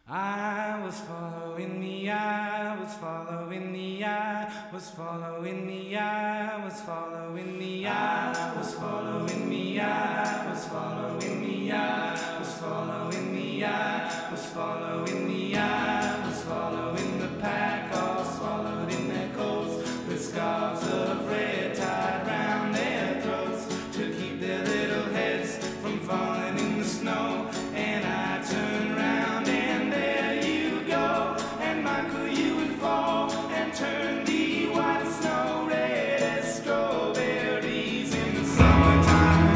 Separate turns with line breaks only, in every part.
I was following the eye, was following the eye, was following the eye, was following the eye, was following the eye, was following the eye, was following the eye, was following the eye, was following the pack, all swallowed in their coats, with scarves of red tied round their throats to keep their little heads from falling in the snow. And I turned round and there you go, and Michael, you would fall and turn the white snow red as strawberries in the summertime.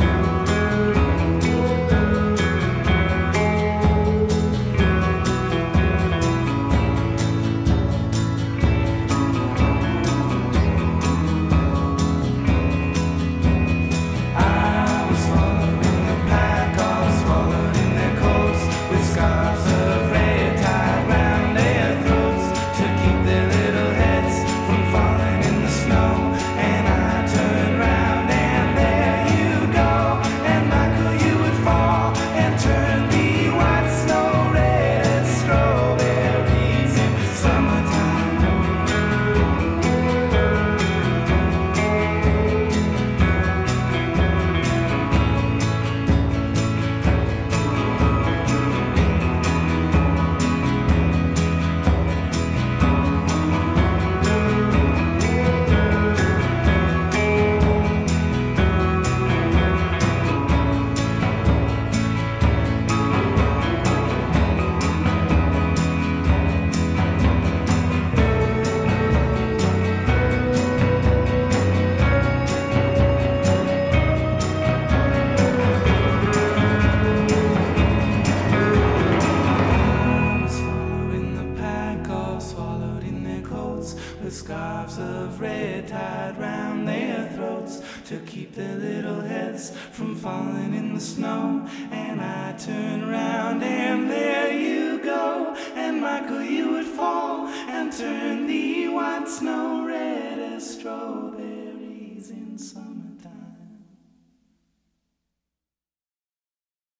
With scarves of red tied round their throats to keep their little heads from falling in the snow. And I turn round and there you go, and Michael, you would fall and turn the white snow